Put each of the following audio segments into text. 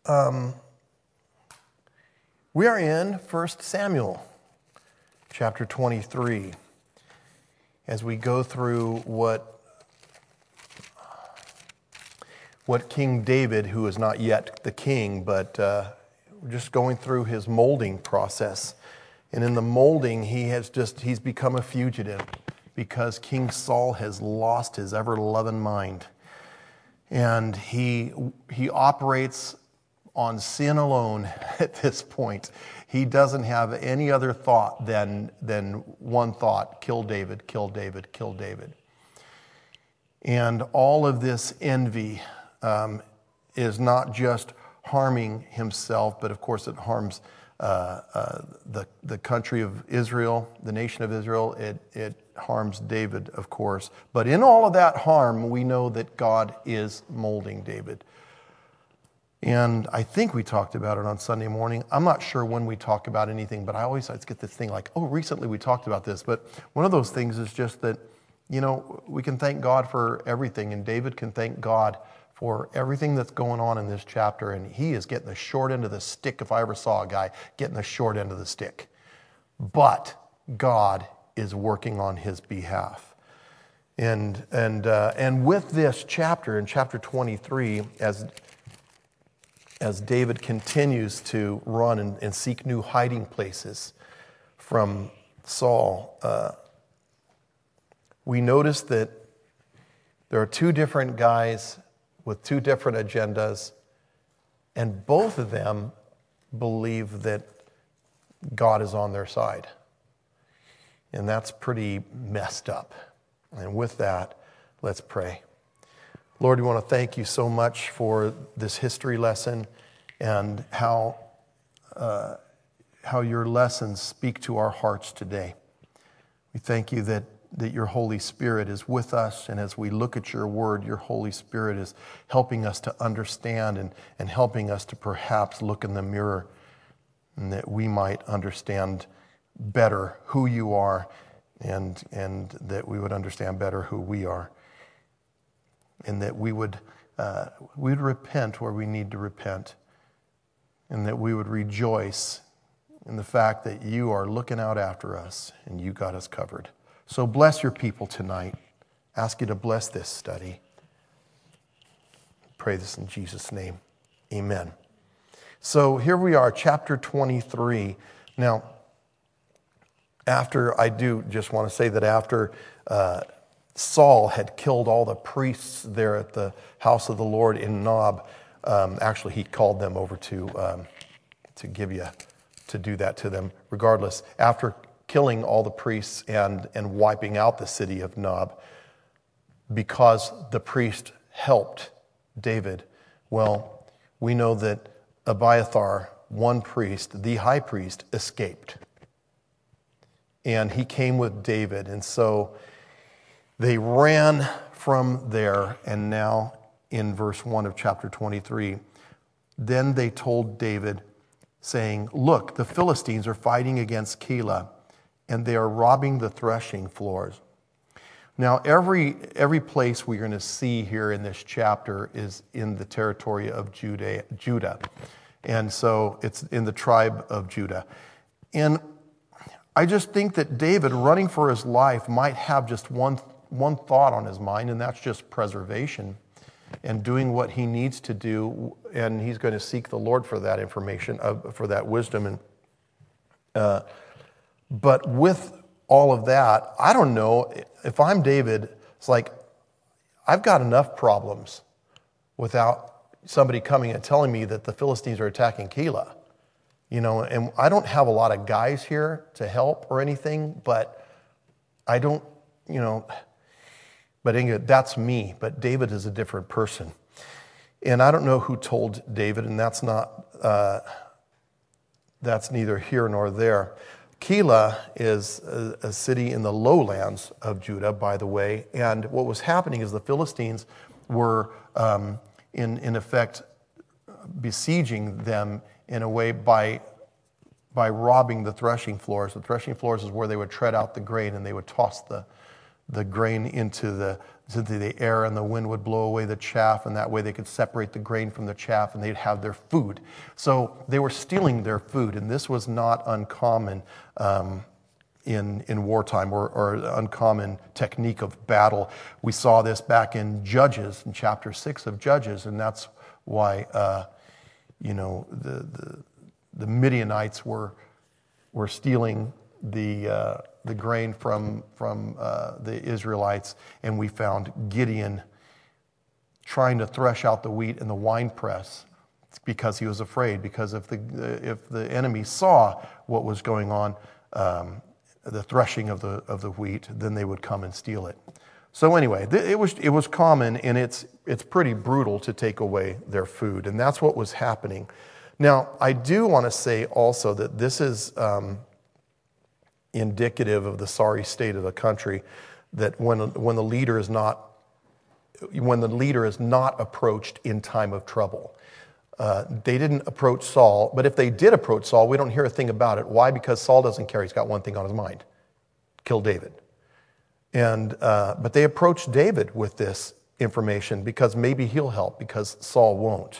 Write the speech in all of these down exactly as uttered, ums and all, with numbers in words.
Um, we are in First Samuel, chapter twenty-three, as we go through what, what King David, who is not yet the king, but uh, just going through his molding process. And in the molding, he has just, he's become a fugitive because King Saul has lost his ever-loving mind. And he he operates on sin alone at this point. He doesn't have any other thought than, than one thought: kill David, kill David, kill David. And all of this envy um, is not just harming himself, but of course it harms uh, uh, the, the country of Israel, the nation of Israel. It, it harms David, of course. But in all of that harm, we know that God is molding David. And I think we talked about it on Sunday morning. I'm not sure when we talk about anything, but I always I get this thing like, oh, recently we talked about this. But one of those things is just that, you know, we can thank God for everything, and David can thank God for everything that's going on in this chapter. And he is getting the short end of the stick, if I ever saw a guy getting the short end of the stick. But God is working on his behalf. And, and, uh, and with this chapter, in chapter twenty-three, as As David continues to run and, and seek new hiding places from Saul, uh, we notice that there are two different guys with two different agendas, and both of them believe that God is on their side. And that's pretty messed up. And with that, let's pray. Lord, we want to thank you so much for this history lesson and how uh, how your lessons speak to our hearts today. We thank you that, that your Holy Spirit is with us, and as we look at your word, your Holy Spirit is helping us to understand and, and helping us to perhaps look in the mirror, and that we might understand better who you are, and, and that we would understand better who we are. And that we would uh, we would repent where we need to repent, and that we would rejoice in the fact that you are looking out after us and you got us covered. So bless your people tonight. Ask you to bless this study. Pray this in Jesus' name. Amen. So here we are, chapter twenty-three. Now, after I do just want to say that after uh, Saul had killed all the priests there at the house of the Lord in Nob. Um, actually, he called them over to um, to Gibeah to do that to them. Regardless, after killing all the priests and, and wiping out the city of Nob, because the priest helped David, well, we know that Abiathar, one priest, the high priest, escaped. And he came with David, and so they ran from there, and now in verse one of chapter twenty-three, then they told David, saying, look, the Philistines are fighting against Keilah, and they are robbing the threshing floors. Now, every, every place we're going to see here in this chapter is in the territory of Judah, Judah. And so it's in the tribe of Judah. And I just think that David, running for his life, might have just one one thought on his mind, and that's just preservation and doing what he needs to do, and he's going to seek the Lord for that information, uh, for that wisdom. And uh, but with all of that, I don't know, if I'm David, it's like, I've got enough problems without somebody coming and telling me that the Philistines are attacking Keilah. You know, and I don't have a lot of guys here to help or anything, but I don't, you know, but anyway, that's me. But David is a different person. And I don't know who told David, and that's not, uh, that's neither here nor there. Keilah is a, a city in the lowlands of Judah, by the way. And what was happening is the Philistines were, um, in, in effect, besieging them in a way by, by robbing the threshing floors. The threshing floors is where they would tread out the grain, and they would toss the the grain into the, into the air, and the wind would blow away the chaff, and that way they could separate the grain from the chaff, and they'd have their food. So they were stealing their food, and this was not uncommon um, in, in wartime, or, or uncommon technique of battle. We saw this back in Judges, in chapter six of Judges, and that's why uh, you know the, the the Midianites were were stealing the uh, the grain from from uh, the Israelites, and we found Gideon trying to thresh out the wheat in the winepress because he was afraid. Because if the if the enemy saw what was going on, um, the threshing of the of the wheat, then they would come and steal it. So anyway, it was it was common, and it's it's pretty brutal to take away their food, and that's what was happening. Now, I do want to say also that this is um, indicative of the sorry state of the country. That when when the leader is not when the leader is not approached in time of trouble. Uh, they didn't approach Saul, but if they did approach Saul, we don't hear a thing about it. Why? Because Saul doesn't care. He's got one thing on his mind: kill David. And uh, but they approached David with this information because maybe he'll help, because Saul won't.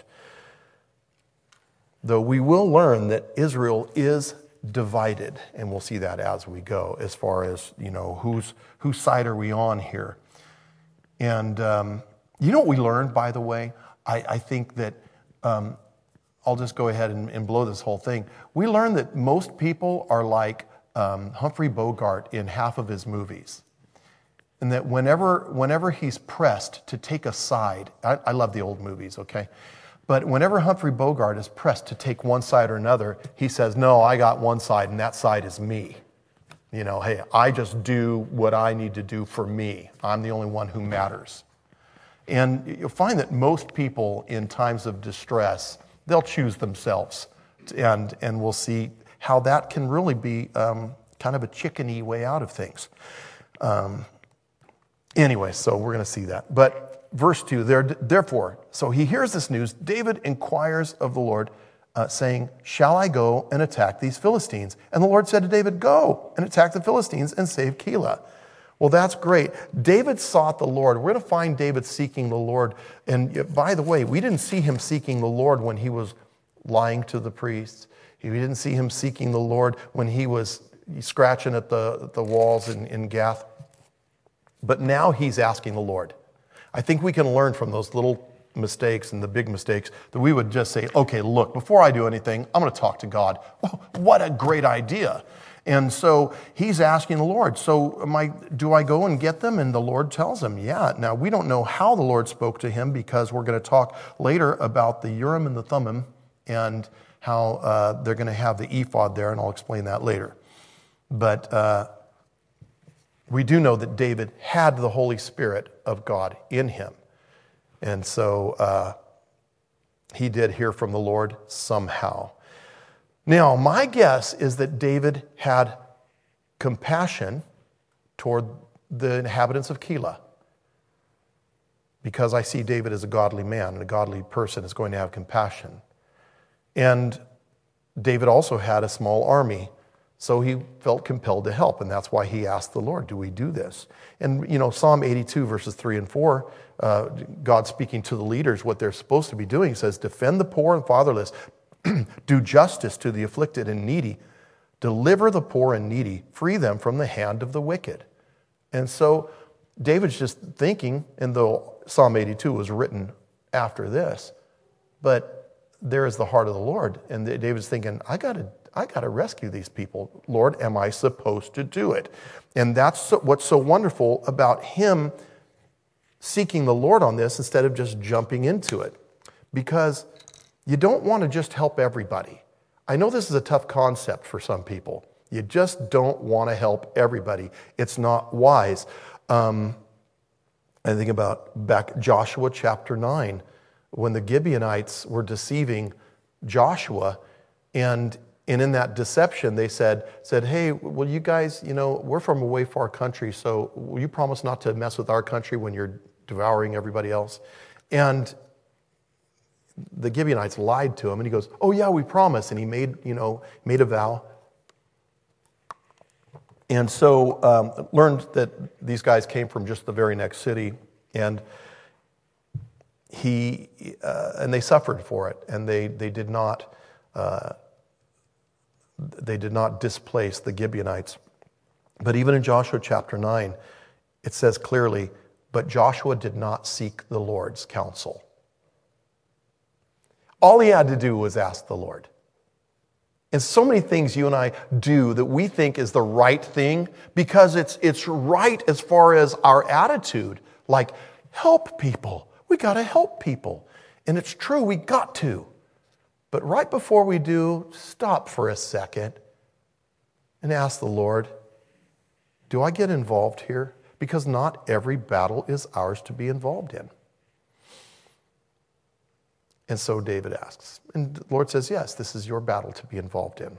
Though we will learn that Israel is divided, and we'll see that as we go, as far as, you know, whose whose side are we on here. And um, you know what we learned, by the way? I, I think that um, I'll just go ahead and, and blow this whole thing. We learned that most people are like um, Humphrey Bogart in half of his movies. And that whenever whenever he's pressed to take a side, I, I love the old movies, okay? But whenever Humphrey Bogart is pressed to take one side or another, he says, no, I got one side, and that side is me. You know, hey, I just do what I need to do for me. I'm the only one who matters. And you'll find that most people in times of distress, they'll choose themselves. And, and we'll see how that can really be um, kind of a chickeny way out of things. Um, Anyway, so we're going to see that. But verse two, there, therefore, so he hears this news. David inquires of the Lord, uh, saying, shall I go and attack these Philistines? And the Lord said to David, go and attack the Philistines and save Keilah. Well, that's great. David sought the Lord. We're going to find David seeking the Lord. And by the way, we didn't see him seeking the Lord when he was lying to the priests. We didn't see him seeking the Lord when he was scratching at the, the walls in, in Gath. But now he's asking the Lord. I think we can learn from those little mistakes and the big mistakes that we would just say, okay, look, before I do anything, I'm going to talk to God. Well, what a great idea. And so he's asking the Lord, so am I, do I go and get them? And the Lord tells him, yeah. Now, we don't know how the Lord spoke to him, because we're going to talk later about the Urim and the Thummim and how uh, they're going to have the ephod there, and I'll explain that later. But uh, we do know that David had the Holy Spirit of God in him. And so uh, he did hear from the Lord somehow. Now, my guess is that David had compassion toward the inhabitants of Keilah, because I see David as a godly man, and a godly person is going to have compassion. And David also had a small army, so he felt compelled to help, and that's why he asked the Lord, do we do this? And, you know, Psalm eighty-two, verses three and four, uh, God speaking to the leaders, what they're supposed to be doing, says, defend the poor and fatherless, do justice to the afflicted and needy, deliver the poor and needy, free them from the hand of the wicked. And so David's just thinking, and though Psalm eighty-two was written after this, but there is the heart of the Lord, and David's thinking, I got to I got to rescue these people. Lord, am I supposed to do it? And that's so, what's so wonderful about him seeking the Lord on this instead of just jumping into it. Because you don't want to just help everybody. I know this is a tough concept for some people. You just don't want to help everybody. It's not wise. Um, I think about back Joshua chapter nine, when the Gibeonites were deceiving Joshua, and And in that deception, they said, said, hey, well, you guys, you know, we're from a way far country, so will you promise not to mess with our country when you're devouring everybody else? And the Gibeonites lied to him, and he goes, oh, yeah, we promise. And he made, you know, made a vow. And so um, learned that these guys came from just the very next city, and he uh, and they suffered for it, and they they did not uh, they did not displace the Gibeonites. But even in Joshua chapter nine, it says clearly, but Joshua did not seek the Lord's counsel. All he had to do was ask the Lord. And so many things you and I do that we think is the right thing because it's it's right as far as our attitude. Like, help people. We got to help people. And it's true, we got to. But right before we do, stop for a second and ask the Lord, do I get involved here? Because not every battle is ours to be involved in. And so David asks. And the Lord says, yes, this is your battle to be involved in.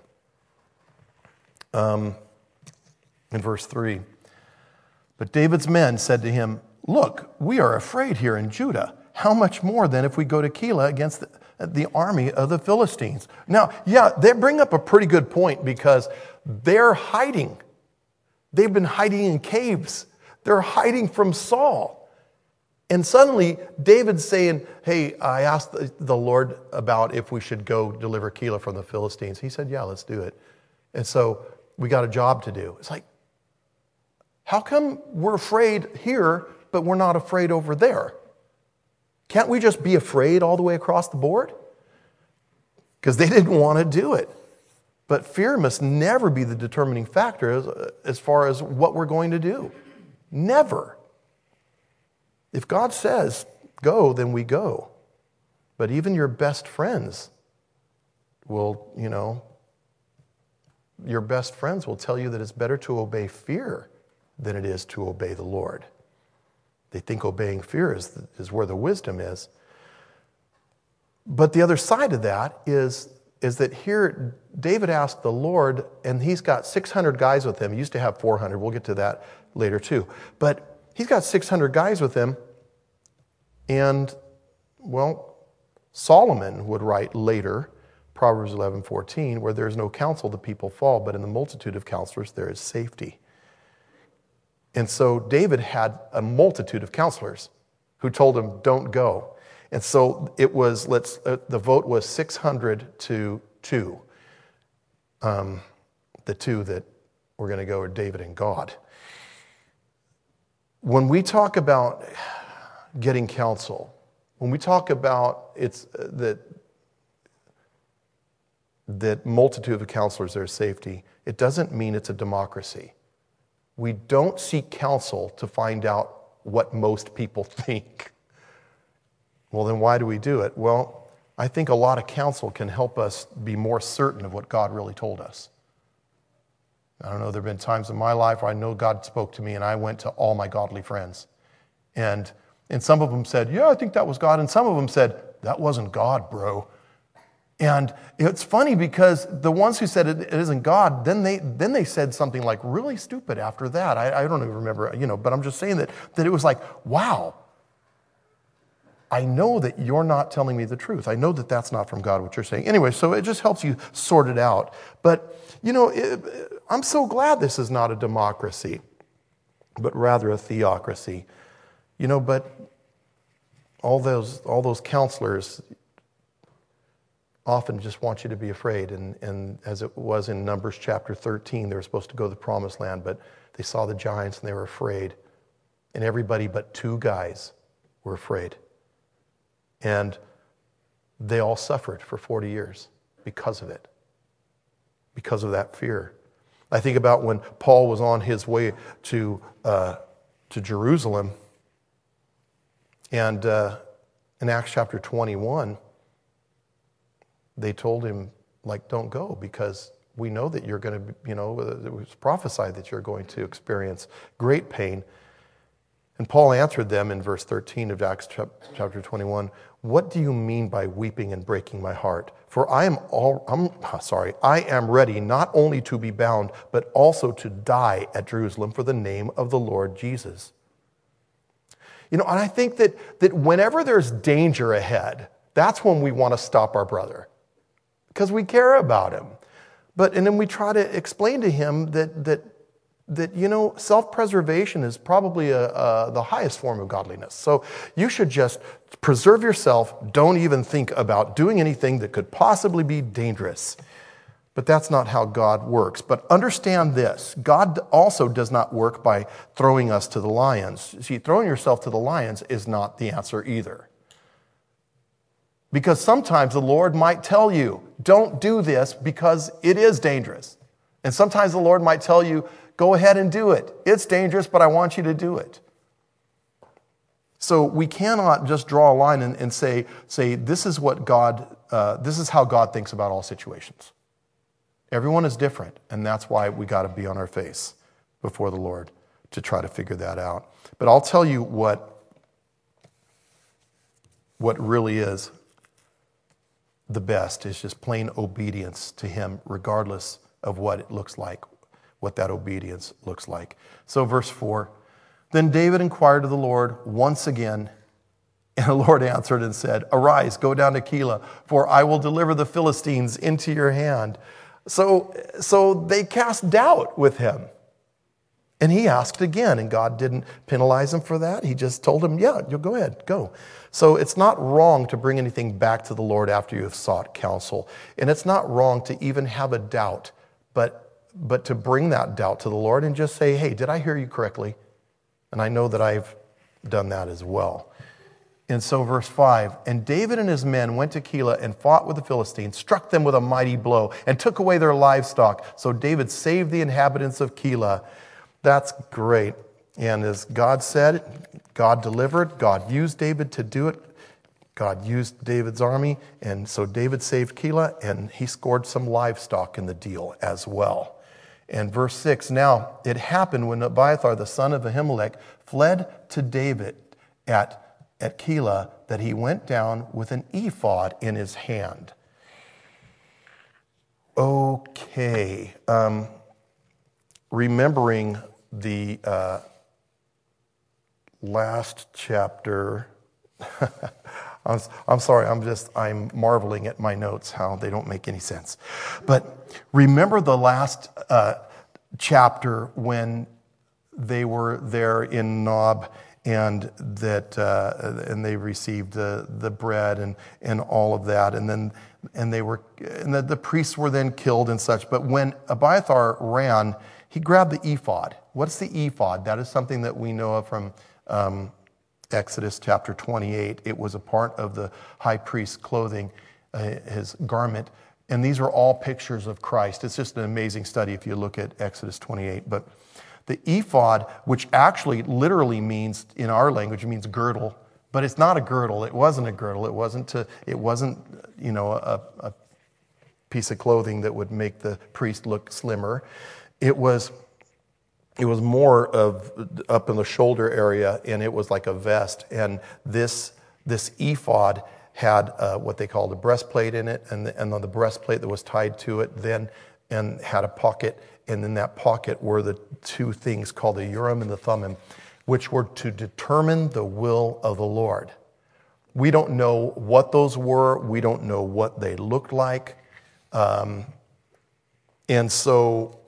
Um, in verse three, but David's men said to him, look, we are afraid here in Judah. How much more then if we go to Keilah against the, the army of the Philistines? Now, yeah, they bring up a pretty good point because they're hiding. They've been hiding in caves. They're hiding from Saul. And suddenly, David's saying, hey, I asked the Lord about if we should go deliver Keilah from the Philistines. He said, yeah, let's do it. And so we got a job to do. It's like, how come we're afraid here, but we're not afraid over there? Can't we just be afraid all the way across the board? Because they didn't want to do it. But fear must never be the determining factor as, as far as what we're going to do. Never. If God says, go, then we go. But even your best friends will, you know, your best friends will tell you that it's better to obey fear than it is to obey the Lord. They think obeying fear is, is where the wisdom is. But the other side of that is, is that here David asked the Lord, and he's got six hundred guys with him. He used to have four hundred. We'll get to that later too. But he's got six hundred guys with him. And, well, Solomon would write later, Proverbs eleven fourteen, where there is no counsel, the people fall, but in the multitude of counselors there is safety. And so David had a multitude of counselors who told him, don't go. And so it was, let's, uh, the vote was six hundred to two. Um, the two that were going to go are David and God. When we talk about getting counsel, when we talk about it's uh, that that multitude of counselors, there's safety, it doesn't mean it's a democracy. We don't seek counsel to find out what most people think. Well, then why do we do it? Well, I think a lot of counsel can help us be more certain of what God really told us. I don't know, there have been times in my life where I know God spoke to me and I went to all my godly friends. And, and some of them said, yeah, I think that was God. And some of them said, that wasn't God, bro. And it's funny because the ones who said it, it isn't God, then they then they said something like really stupid after that. I, I don't even remember, you know, but I'm just saying that, that it was like, wow, I know that you're not telling me the truth. I know that that's not from God, what you're saying. Anyway, so it just helps you sort it out. But, you know, it, I'm so glad this is not a democracy, but rather a theocracy. You know, but all those all those counselors often just want you to be afraid. And, and as it was in Numbers chapter thirteen, they were supposed to go to the promised land, but they saw the giants and they were afraid. And everybody but two guys were afraid. And they all suffered for forty years because of it, because of that fear. I think about when Paul was on his way to, uh, to Jerusalem, and uh, in Acts chapter twenty-one, they told him, like, don't go because we know that you're going to, you know, it was prophesied that you're going to experience great pain. And Paul answered them in verse thirteen of Acts chapter twenty-one, what do you mean by weeping and breaking my heart? For I am all, I'm sorry, I am ready not only to be bound, but also to die at Jerusalem for the name of the Lord Jesus. You know, and I think that, that whenever there's danger ahead, that's when we want to stop our brother because we care about him. But, and then we try to explain to him that, that that, you know, self-preservation is probably a, a, the highest form of godliness. So you should just preserve yourself. Don't even think about doing anything that could possibly be dangerous. But that's not how God works. But understand this. God also does not work by throwing us to the lions. See, throwing yourself to the lions is not the answer either. Because sometimes the Lord might tell you, don't do this because it is dangerous. And sometimes the Lord might tell you, go ahead and do it. It's dangerous, but I want you to do it. So we cannot just draw a line and, and say, say, this is what God, uh, this is how God thinks about all situations. Everyone is different, and that's why we got to be on our face before the Lord to try to figure that out. But I'll tell you what, what really is the best is just plain obedience to Him, regardless of what it looks like, what that obedience looks like. So verse four, then David inquired of the Lord once again, and the Lord answered and said, arise, go down to Keilah, for I will deliver the Philistines into your hand. So, so they cast doubt with him. And he asked again, and God didn't penalize him for that. He just told him, yeah, you'll go ahead, go. So it's not wrong to bring anything back to the Lord after you have sought counsel. And it's not wrong to even have a doubt, but, but to bring that doubt to the Lord and just say, hey, did I hear you correctly? And I know that I've done that as well. And so verse five, and David and his men went to Keilah and fought with the Philistines, struck them with a mighty blow, and took away their livestock. So David saved the inhabitants of Keilah. That's great. And as God said, God delivered. God used David to do it. God used David's army. And so David saved Keilah, and he scored some livestock in the deal as well. And verse six, now it happened when Abiathar, the son of Ahimelech, fled to David at at Keilah, that he went down with an ephod in his hand. Okay. Um, remembering the uh, last chapter, I'm, I'm sorry, I'm just, I'm marveling at my notes, how they don't make any sense. But remember the last uh, chapter when they were there in Nob, and that uh, and they received the the bread and and all of that, and then and they were and the, the priests were then killed and such. But when Abiathar ran, he grabbed the ephod. What's the ephod? That is something that we know of from um, Exodus chapter twenty-eight. It was a part of the high priest's clothing, uh, his garment, and these are all pictures of Christ. It's just an amazing study if you look at Exodus twenty-eight, but. The ephod, which actually literally means, in our language, it means girdle, but it's not a girdle. It wasn't a girdle. It wasn't, to, it wasn't you know, a, a piece of clothing that would make the priest look slimmer. It was, it was more of up in the shoulder area, and it was like a vest. And this, this ephod had uh, what they called a breastplate in it, and, the, and on the breastplate that was tied to it then and had a pocket. And in that pocket were the two things called the Urim and the Thummim, which were to determine the will of the Lord. We don't know what those were. We don't know what they looked like. Um, and so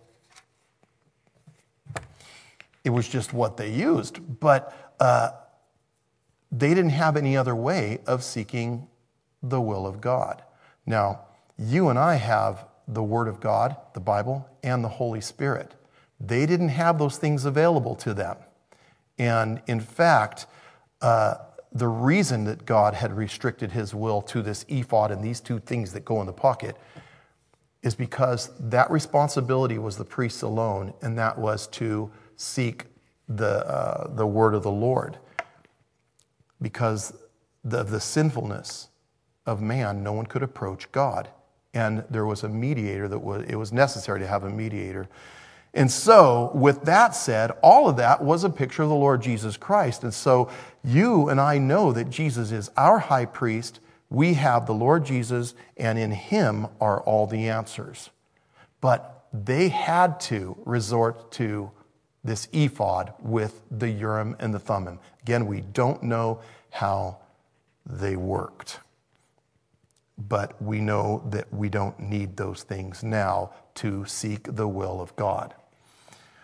it was just what they used. But uh, they didn't have any other way of seeking the will of God. Now, you and I have the Word of God, the Bible, and the Holy Spirit. They didn't have those things available to them. And in fact, uh, the reason that God had restricted his will to this ephod and these two things that go in the pocket is because that responsibility was the priest's alone, and that was to seek the, uh, the word of the Lord. Because of the sinfulness of man, no one could approach God. And there was a mediator that was, it was necessary to have a mediator. And so, with that said, all of that was a picture of the Lord Jesus Christ. And so, you and I know that Jesus is our high priest. We have the Lord Jesus, and in him are all the answers. But they had to resort to this ephod with the Urim and the Thummim. Again, we don't know how they worked. But we know that we don't need those things now to seek the will of God.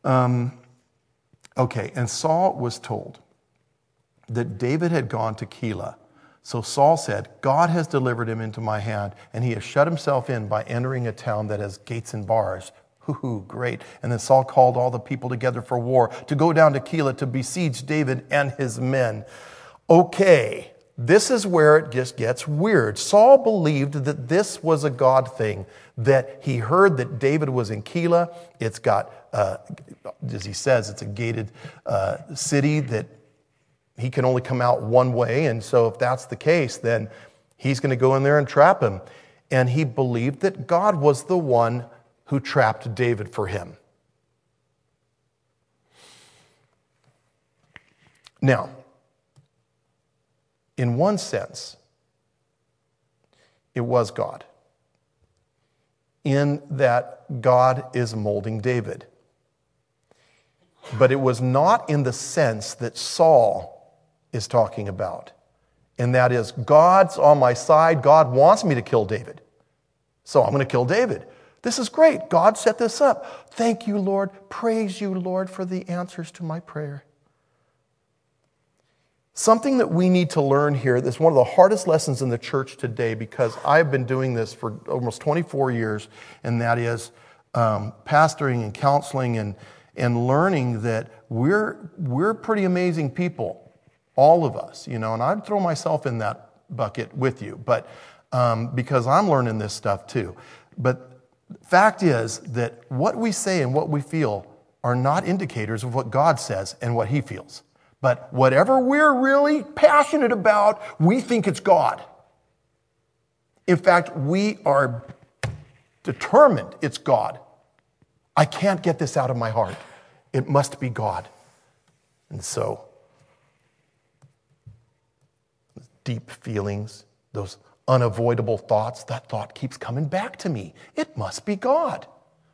Um, okay, and Saul was told that David had gone to Keilah. So Saul said, God has delivered him into my hand, and he has shut himself in by entering a town that has gates and bars. Hoo-hoo, great. And then Saul called all the people together for war to go down to Keilah to besiege David and his men. Okay, this is where it just gets weird. Saul believed that this was a God thing, that he heard that David was in Keilah. It's got, uh, as he says, it's a gated uh, city that he can only come out one way. And so if that's the case, then he's going to go in there and trap him. And he believed that God was the one who trapped David for him. Now, in one sense, it was God, in that God is molding David. But it was not in the sense that Saul is talking about. And that is, God's on my side. God wants me to kill David. So I'm going to kill David. This is great. God set this up. Thank you, Lord. Praise you, Lord, for the answers to my prayer. Something that we need to learn here, this is one of the hardest lessons in the church today, because I've been doing this for almost twenty-four years, and that is um, pastoring and counseling and, and learning that we're, we're pretty amazing people. All of us, you know, and I'd throw myself in that bucket with you, but um, because I'm learning this stuff too. But fact is that what we say and what we feel are not indicators of what God says and what he feels. But whatever we're really passionate about, we think it's God. In fact, we are determined it's God. I can't get this out of my heart. It must be God. And so, deep feelings, those unavoidable thoughts, that thought keeps coming back to me. It must be God.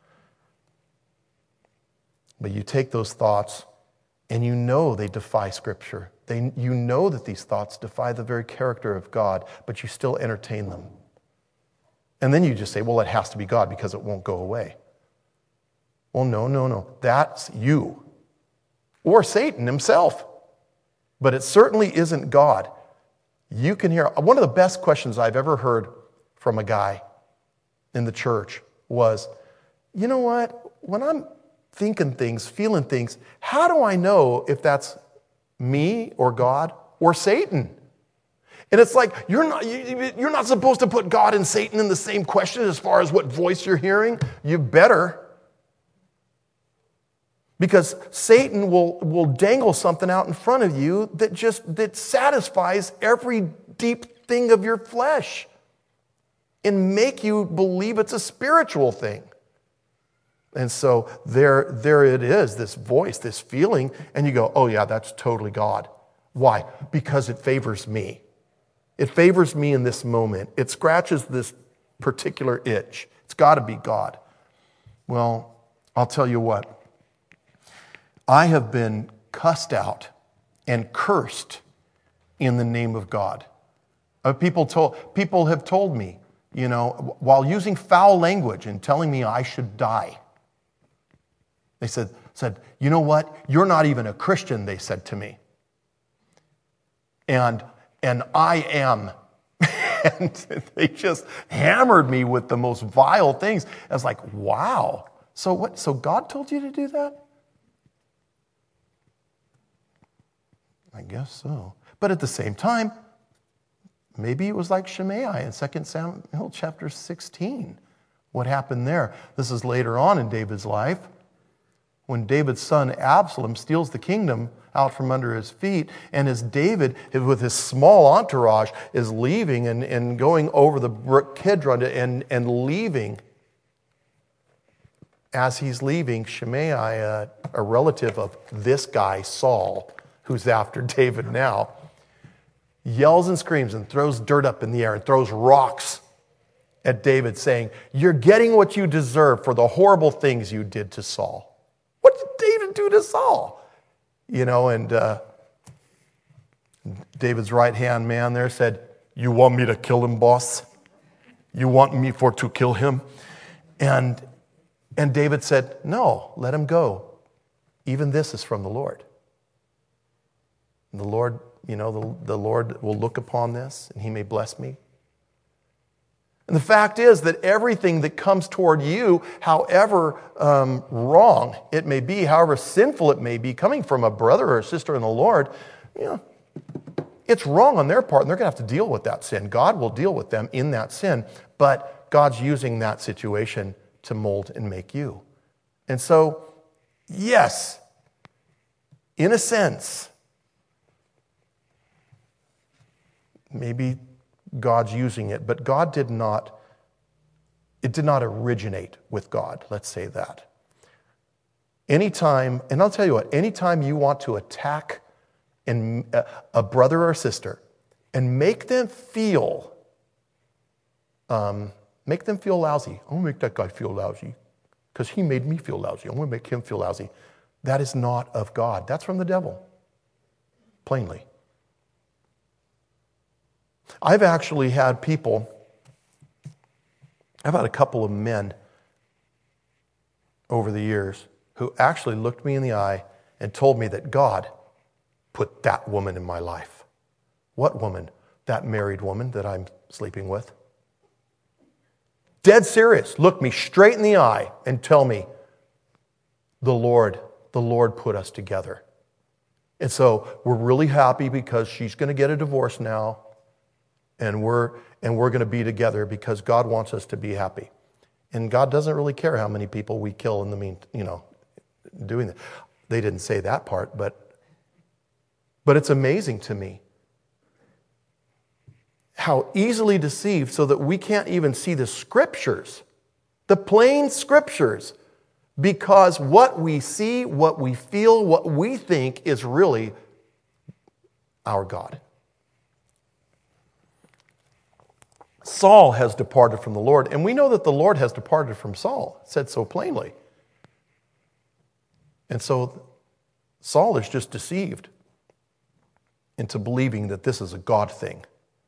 But you take those thoughts and you know they defy Scripture. They, you know that these thoughts defy the very character of God, but you still entertain them. And then you just say, well, it has to be God because it won't go away. Well, no, no, no. That's you. Or Satan himself. But it certainly isn't God. You can hear, one of the best questions I've ever heard from a guy in the church was, you know what, when I'm thinking things, feeling things, how do I know if that's me or God or Satan? And it's like, you're not, you're not supposed to put God and Satan in the same question as far as what voice you're hearing. You better. Because Satan will, will dangle something out in front of you that just that satisfies every deep thing of your flesh and make you believe it's a spiritual thing. And so there, there it is, this voice, this feeling, and you go, oh yeah, that's totally God. Why? Because it favors me. It favors me in this moment. It scratches this particular itch. It's got to be God. Well, I'll tell you what. I have been cussed out and cursed in the name of God. Uh, people told, people have told me, you know, while using foul language and telling me I should die. They said, said, you know what? You're not even a Christian, they said to me. And, and I am. And they just hammered me with the most vile things. I was like, wow. So what? So God told you to do that? I guess so. But at the same time, maybe it was like Shimei in Second Samuel chapter sixteen. What happened there? This is later on in David's life, when David's son Absalom steals the kingdom out from under his feet, and as David, with his small entourage, is leaving and, and going over the brook Kidron and, and leaving. As he's leaving, Shimei, a, a relative of this guy, Saul, who's after David now, yells and screams and throws dirt up in the air and throws rocks at David, saying, you're getting what you deserve for the horrible things you did to Saul. What did David do to Saul? You know, and uh, David's right-hand man there said, you want me to kill him, boss? You want me for to kill him? And, and David said, no, let him go. even this is from the Lord. And the Lord, you know, the, the Lord will look upon this and he may bless me. And the fact is that everything that comes toward you, however um, wrong it may be, however sinful it may be, coming from a brother or a sister in the Lord, you know, it's wrong on their part, and they're going to have to deal with that sin. God will deal with them in that sin, but God's using that situation to mold and make you. And so, yes, in a sense, maybe God's using it, but God did not, it did not originate with God, let's say that. Anytime, and I'll tell you what, anytime you want to attack and a, a brother or sister and make them feel, um, make them feel lousy. I'm gonna make that guy feel lousy because he made me feel lousy. I'm gonna make him feel lousy. That is not of God. That's from the devil, plainly. I've actually had people, I've had a couple of men over the years who actually looked me in the eye and told me that God put that woman in my life. What woman? That married woman that I'm sleeping with. Dead serious. Look me straight in the eye and tell me, the Lord, the Lord put us together. And so we're really happy because she's going to get a divorce now. And we're, and we're going to be together because God wants us to be happy. And God doesn't really care how many people we kill in the mean, you know, doing that. They didn't say that part, but, but it's amazing to me how easily deceived so that we can't even see the scriptures, the plain scriptures, because what we see, what we feel, what we think is really our God. Saul has departed from the Lord, and we know that the Lord has departed from Saul, said so plainly. And so Saul is just deceived into believing that this is a God thing.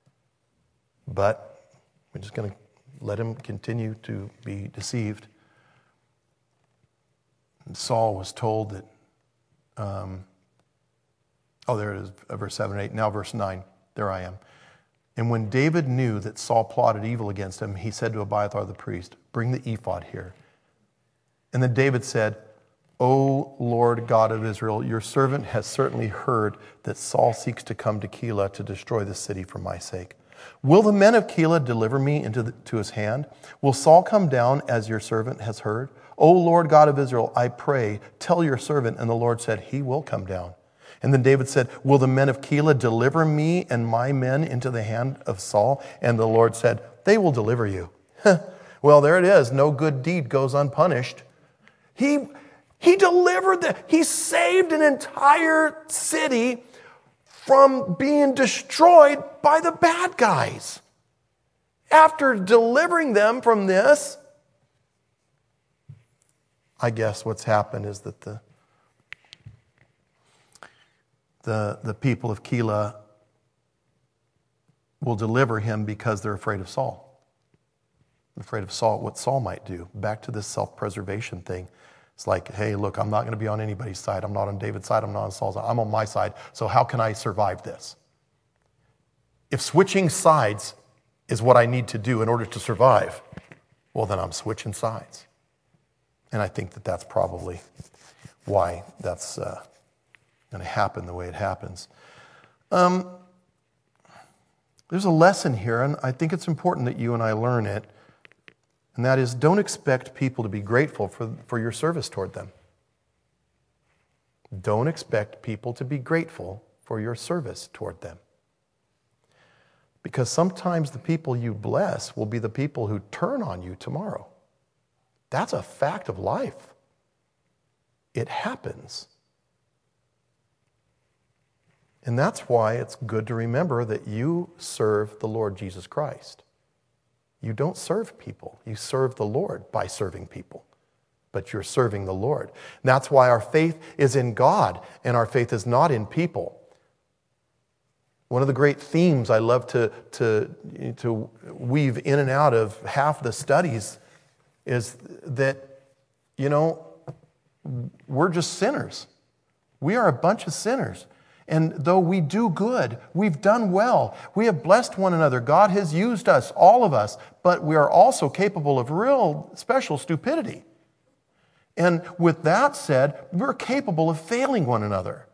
But we're just going to let him continue to be deceived. And Saul was told that, um, oh, there it is, verse seven, eight, now verse nine, there I am. And when David knew that Saul plotted evil against him, he said to Abiathar the priest, bring the ephod here. And then David said, O Lord God of Israel, your servant has certainly heard that Saul seeks to come to Keilah to destroy the city for my sake. Will the men of Keilah deliver me into the, to his hand? Will Saul come down as your servant has heard? O Lord God of Israel, I pray, tell your servant. And the Lord said, he will come down. And then David said, will the men of Keilah deliver me and my men into the hand of Saul? And the Lord said, they will deliver you. Well, there it is. No good deed goes unpunished. He, he delivered the, he saved an entire city from being destroyed by the bad guys. After delivering them from this, I guess what's happened is that the The, the people of Keilah will deliver him because they're afraid of Saul. Afraid of Saul, what Saul might do. Back to this self-preservation thing. It's like, hey, look, I'm not going to be on anybody's side. I'm not on David's side. I'm not on Saul's side. I'm on my side. So how can I survive this? If switching sides is what I need to do in order to survive, well, then I'm switching sides. And I think that that's probably why that's uh, going to happen the way it happens. Um, there's a lesson here, and I think it's important that you and I learn it, and that is, don't expect people to be grateful for, for your service toward them. Don't expect people to be grateful for your service toward them. Because sometimes the people you bless will be the people who turn on you tomorrow. That's a fact of life. It happens. And that's why it's good to remember that you serve the Lord Jesus Christ. You don't serve people. You serve the Lord by serving people. But you're serving the Lord. And that's why our faith is in God and our faith is not in people. One of the great themes I love to, to, to weave in and out of half the studies is that, you know, we're just sinners. We are a bunch of sinners. And though we do good, we've done well, we have blessed one another, God has used us, all of us, but we are also capable of real special stupidity. And with that said, we're capable of failing one another.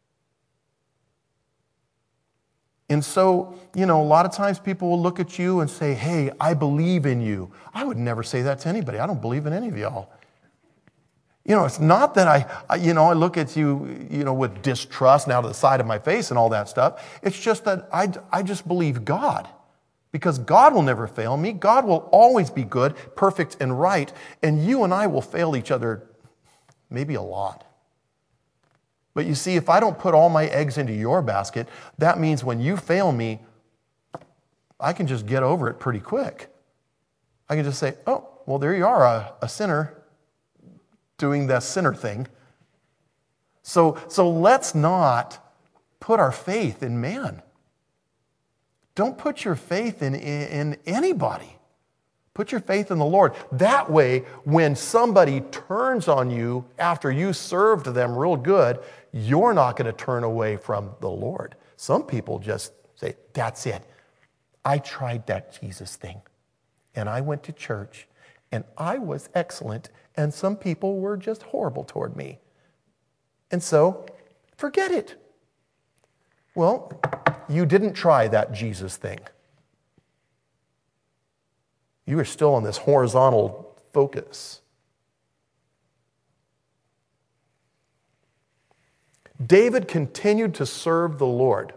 And so, you know, a lot of times people will look at you and say, hey, I believe in you. I would never say that to anybody. I don't believe in any of y'all. You know, it's not that I, I, you know, I look at you, you know, with distrust now to the side of my face and all that stuff. It's just that I, I just believe God. Because God will never fail me. God will always be good, perfect, and right. And you and I will fail each other maybe a lot. But you see, if I don't put all my eggs into your basket, that means when you fail me, I can just get over it pretty quick. I can just say, oh, well, there you are, a, a sinner doing the sinner thing. So, so let's not put our faith in man. Don't put your faith in, in, in anybody. Put your faith in the Lord. That way, when somebody turns on you after you served them real good, you're not going to turn away from the Lord. Some people just say, that's it. I tried that Jesus thing. And I went to church. And I was excellent. And some people were just horrible toward me. And so, forget it. Well, you didn't try that Jesus thing. You are still on this horizontal focus. David continued to serve the Lord.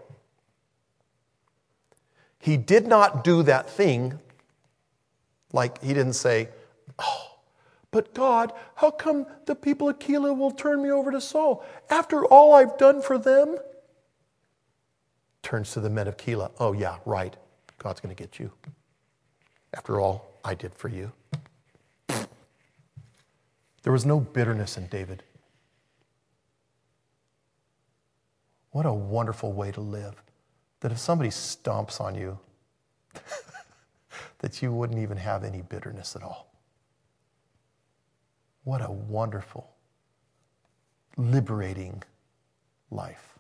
He did not do that thing, like he didn't say, oh, but God, how come the people of Keilah will turn me over to Saul after all I've done for them? Turns to the men of Keilah. Oh yeah, right. God's going to get you. After all I did for you. There was no bitterness in David. What a wonderful way to live. That if somebody stomps on you, that you wouldn't even have any bitterness at all. What a wonderful, liberating life.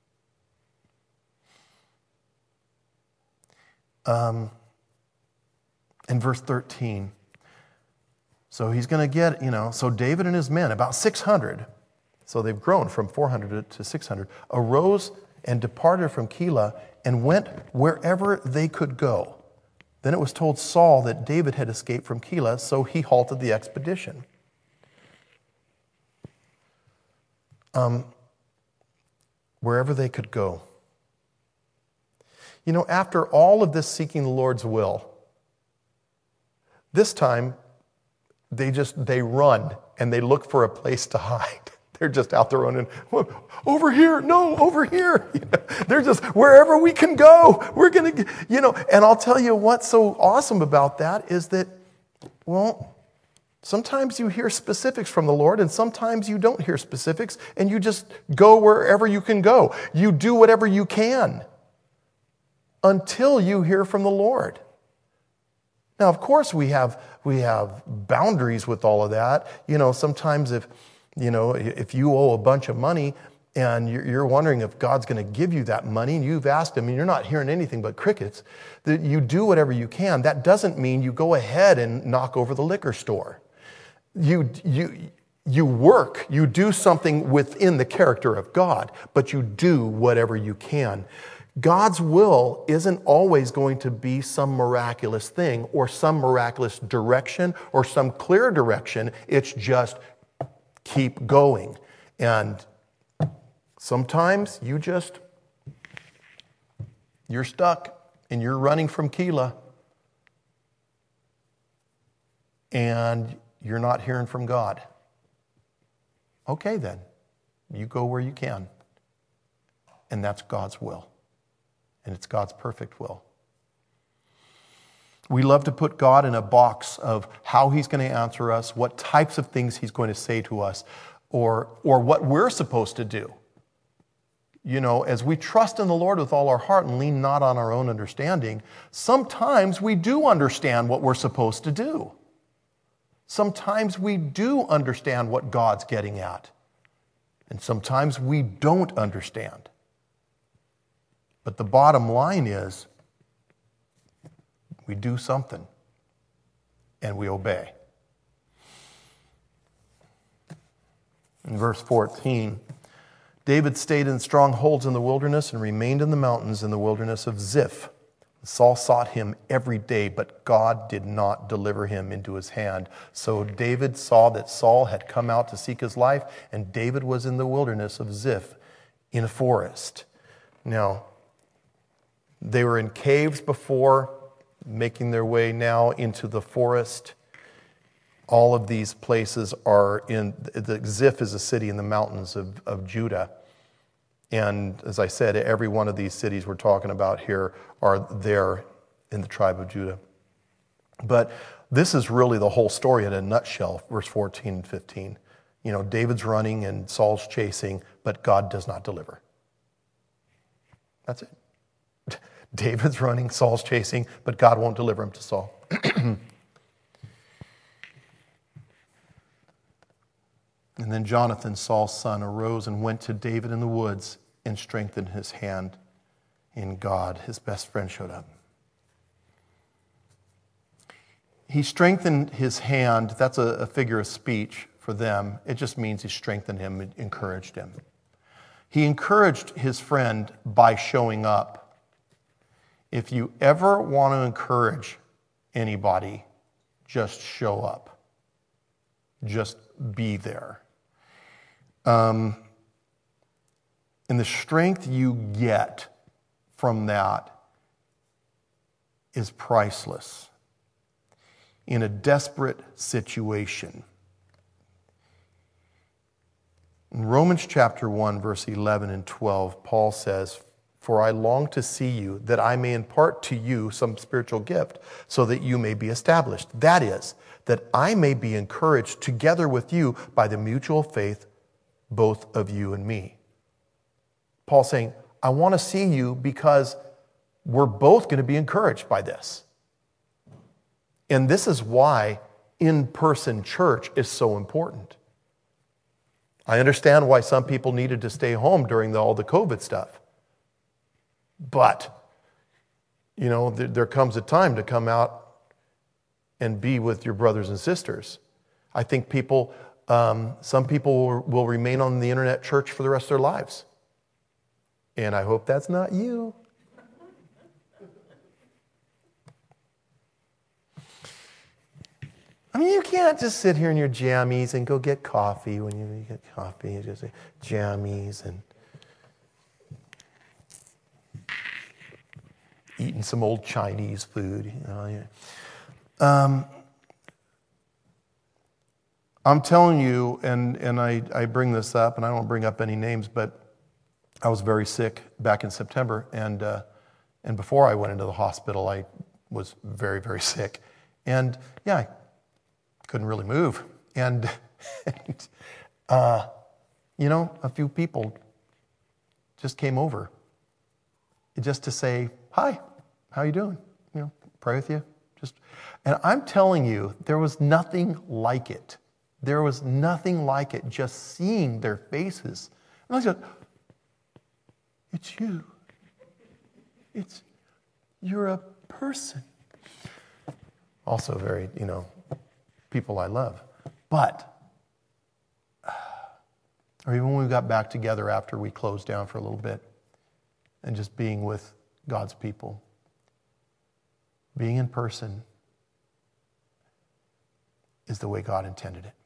Um, in verse thirteen, so he's going to get, you know, so David and his men, about six hundred, so they've grown from four hundred to six hundred, arose and departed from Keilah and went wherever they could go. Then it was told Saul that David had escaped from Keilah, so he halted the expedition. Um, wherever they could go. You know, after all of this seeking the Lord's will, this time they just, they run and they look for a place to hide. They're just out there running, over here, no, over here. You know, they're just, wherever we can go, we're going to, you know, and I'll tell you what's so awesome about that is that, well, sometimes you hear specifics from the Lord and sometimes you don't hear specifics and you just go wherever you can go. You do whatever you can until you hear from the Lord. Now, of course, we have we have boundaries with all of that. You know, sometimes if, you know, if you owe a bunch of money and you're wondering if God's going to give you that money and you've asked him and you're not hearing anything but crickets, that you do whatever you can. That doesn't mean you go ahead and knock over the liquor store. You, you, you work, you do something within the character of God, but you do whatever you can. God's will isn't always going to be some miraculous thing or some miraculous direction or some clear direction. It's just keep going. And sometimes you just, you're stuck and you're running from Keilah and you're not hearing from God. Okay then, you go where you can. And that's God's will. And it's God's perfect will. We love to put God in a box of how he's going to answer us, what types of things he's going to say to us, or, or what we're supposed to do. You know, as we trust in the Lord with all our heart and lean not on our own understanding, sometimes we do understand what we're supposed to do. Sometimes we do understand what God's getting at, and sometimes we don't understand. But the bottom line is, we do something, and we obey. In verse fourteen, David stayed in strongholds in the wilderness and remained in the mountains in the wilderness of Ziph. Saul sought him every day, but God did not deliver him into his hand. So David saw that Saul had come out to seek his life, and David was in the wilderness of Ziph in a forest. Now, they were in caves before, making their way now into the forest. All of these places are in, the Ziph is a city in the mountains of, of Judah. And as I said, every one of these cities we're talking about here are there in the tribe of Judah. But this is really the whole story in a nutshell, verse fourteen and fifteen. You know, David's running and Saul's chasing, but God does not deliver. That's it. David's running, Saul's chasing, but God won't deliver him to Saul. And then Jonathan, Saul's son, arose and went to David in the woods and strengthened his hand in God. His best friend showed up. He strengthened his hand. That's a, a figure of speech for them. It just means he strengthened him and encouraged him. He encouraged his friend by showing up. If you ever want to encourage anybody, just show up. Just be there. Um, and the strength you get from that is priceless. In a desperate situation. In Romans chapter one, verse eleven and twelve, Paul says, "For I long to see you, that I may impart to you some spiritual gift, so that you may be established. That is, that I may be encouraged together with you by the mutual faith, both of you and me." Paul's saying, I want to see you because we're both going to be encouraged by this. And this is why in-person church is so important. I understand why some people needed to stay home during the, all the COVID stuff. But, you know, there, there comes a time to come out and be with your brothers and sisters. I think people, um, some people will, will remain on the internet church for the rest of their lives. And I hope that's not you. I mean, you can't just sit here in your jammies and go get coffee when you get coffee. You just say jammies and eating some old Chinese food. You know. Um, I'm telling you, and, and I, I bring this up, and I don't bring up any names, but I was very sick back in September, and uh, and before I went into the hospital, I was very, very sick. And yeah, I couldn't really move. And, and uh, you know, a few people just came over just to say, hi, how you doing? You know, pray with you. Just, and I'm telling you, there was nothing like it. There was nothing like it, just seeing their faces. And I said, it's you. It's, you're a person. Also very, you know, people I love. But, or even when we got back together after we closed down for a little bit and just being with God's people, being in person is the way God intended it.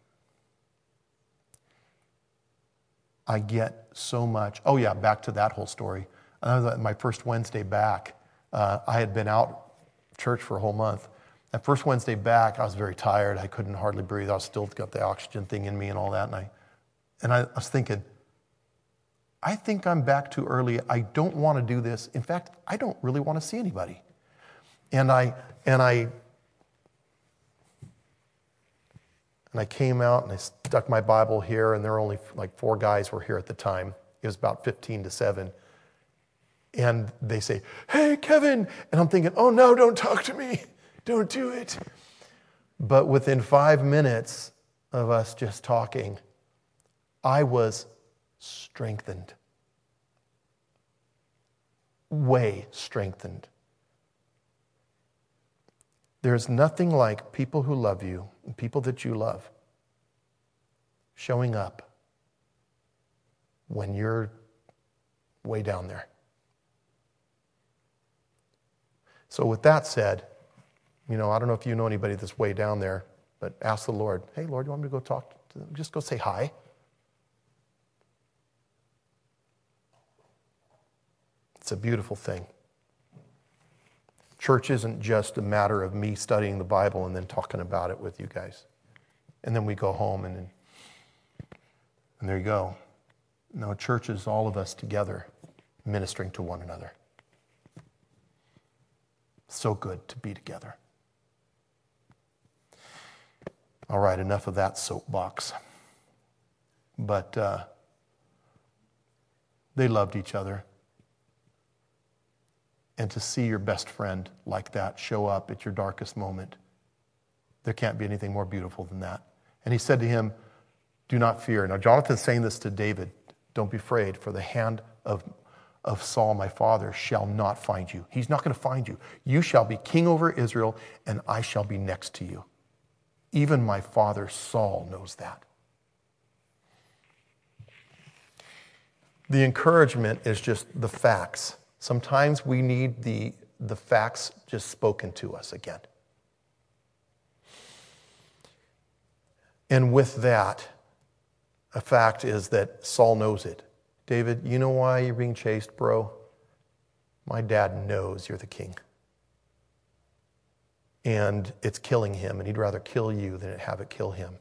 I get so much. Oh yeah, back to that whole story. Uh, my first Wednesday back, uh, I had been out church for a whole month. That first Wednesday back, I was very tired. I couldn't hardly breathe. I was still got the oxygen thing in me and all that. And I, and I, I was thinking, I think I'm back too early. I don't want to do this. In fact, I don't really want to see anybody. And I, and I, and I came out and I stuck my Bible here, and there were only like four guys were here at the time. It was about fifteen to seven. And they say, hey, Kevin. And I'm thinking, oh no, don't talk to me. Don't do it. But within five minutes of us just talking, I was strengthened. Way strengthened. There's nothing like people who love you, and people that you love, showing up when you're way down there. So with that said, you know, I don't know if you know anybody that's way down there, but ask the Lord, hey, Lord, you want me to go talk to them? Just go say hi. It's a beautiful thing. Church isn't just a matter of me studying the Bible and then talking about it with you guys. And then we go home and then, and there you go. No, church is all of us together ministering to one another. So good to be together. All right, enough of that soapbox. But uh, they loved each other. And to see your best friend like that show up at your darkest moment, there can't be anything more beautiful than that. And he said to him, do not fear. Now, Jonathan's saying this to David. Don't be afraid, for the hand of, of Saul, my father, shall not find you. He's not going to find you. You shall be king over Israel, and I shall be next to you. Even my father Saul knows that. The encouragement is just the facts. Sometimes we need the, the facts just spoken to us again. And with that, a fact is that Saul knows it. David, you know why you're being chased, bro? My dad knows you're the king. And it's killing him, and he'd rather kill you than have it kill him.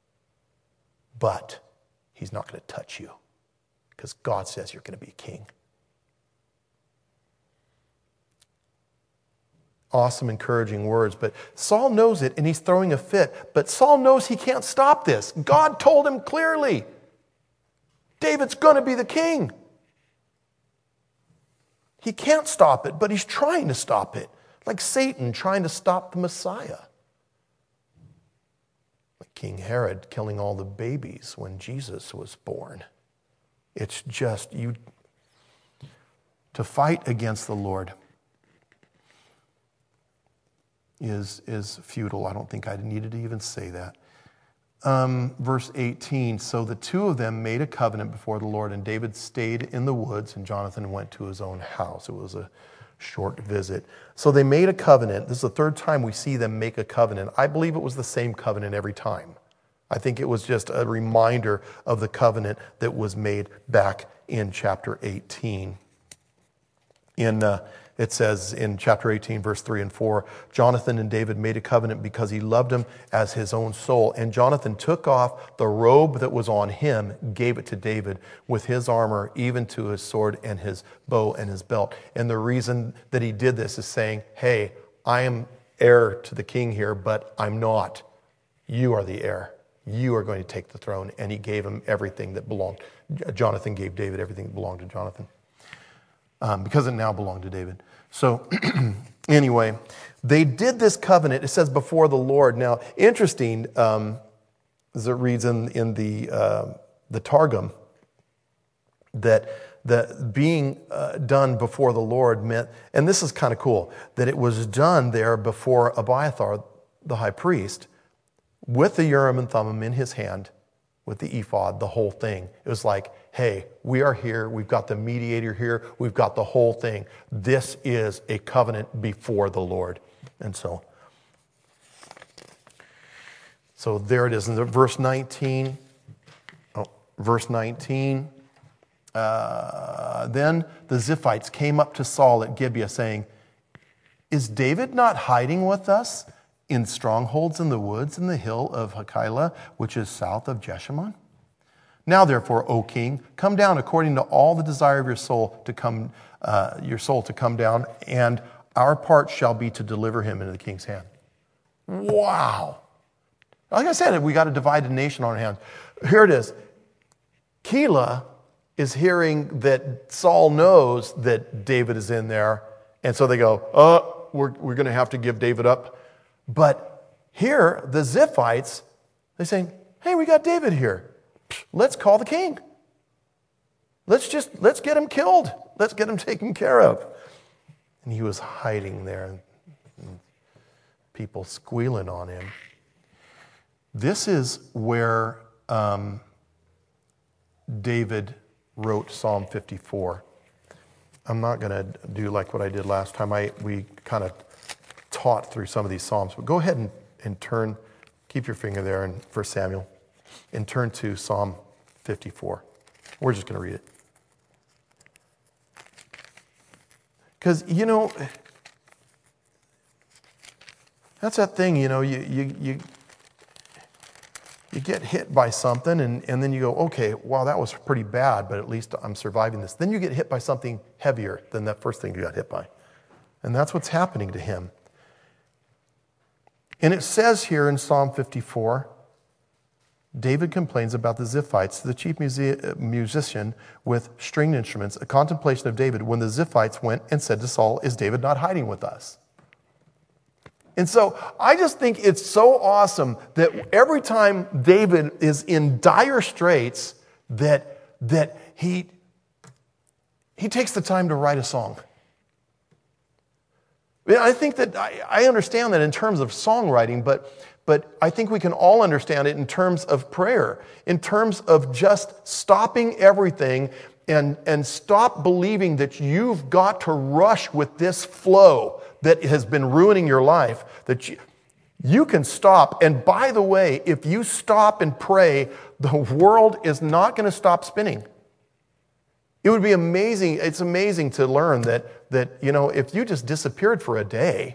But he's not going to touch you because God says you're going to be king. Awesome, encouraging words. But Saul knows it, and he's throwing a fit. But Saul knows he can't stop this. God told him clearly, David's going to be the king. He can't stop it, but he's trying to stop it. Like Satan trying to stop the Messiah. Like King Herod killing all the babies when Jesus was born. It's just, you to fight against the Lord is, is futile. I don't think I needed to even say that. Um, verse eighteen, so the two of them made a covenant before the Lord, and David stayed in the woods, and Jonathan went to his own house. It was a short visit. So they made a covenant. This is the third time we see them make a covenant. I believe it was the same covenant every time. I think it was just a reminder of the covenant that was made back in chapter eighteen. In uh, it says in chapter eighteen, verse three and four, Jonathan and David made a covenant because he loved him as his own soul. And Jonathan took off the robe that was on him, gave it to David with his armor, even to his sword and his bow and his belt. And the reason that he did this is saying, hey, I am heir to the king here, but I'm not. You are the heir. You are going to take the throne. And he gave him everything that belonged. Jonathan gave David everything that belonged to Jonathan. Um, because it now belonged to David. So anyway, they did this covenant, it says, before the Lord. Now, interesting, um, as it reads in, in the, uh, the Targum, that the being uh, done before the Lord meant, and this is kind of cool, that it was done there before Abiathar, the high priest, with the Urim and Thummim in his hand, with the ephod, the whole thing. It was like, hey, we are here. We've got the mediator here. We've got the whole thing. This is a covenant before the Lord. And so, so there it is. In verse nineteen, oh, verse nineteen, uh, then the Ziphites came up to Saul at Gibeah saying, is David not hiding with us in strongholds in the woods in the hill of Hachilah, which is south of Jeshimon? Now, therefore, O king, come down according to all the desire of your soul to come, uh, your soul to come down, and our part shall be to deliver him into the king's hand. Wow! Like I said, we got a divided nation on our hands. Here it is. Keilah is hearing that Saul knows that David is in there, and so they go, "Oh, we're we're going to have to give David up." But Here, the Ziphites, they're saying, hey, we got David here. Let's call the king. Let's just, let's get him killed. Let's get him taken care of. And he was hiding there, and people squealing on him. This is where um, David wrote Psalm fifty-four. I'm not going to do like what I did last time. I we kind of taught through some of these Psalms. But go ahead and, and turn, keep your finger there in First Samuel, and turn to Psalm fifty-four. We're just going to read it. Because, you know, that's that thing, you know, you you you, you get hit by something and, and then you go, okay, wow, that was pretty bad, but at least I'm surviving this. Then you get hit by something heavier than that first thing you got hit by. And that's what's happening to him. And it says here in Psalm fifty-four, David complains about the Ziphites, the chief music- musician with stringed instruments, a contemplation of David when the Ziphites went and said to Saul, is David not hiding with us? And so I just think it's so awesome that every time David is in dire straits, that, that he, he takes the time to write a song. I think that I, I understand that in terms of songwriting, but But I think we can all understand it in terms of prayer, in terms of just stopping everything and, and stop believing that you've got to rush with this flow that has been ruining your life, that you, you can stop. And by the way, if you stop and pray, the world is not going to stop spinning. It would be amazing. It's amazing to learn that, that, you know, if you just disappeared for a day,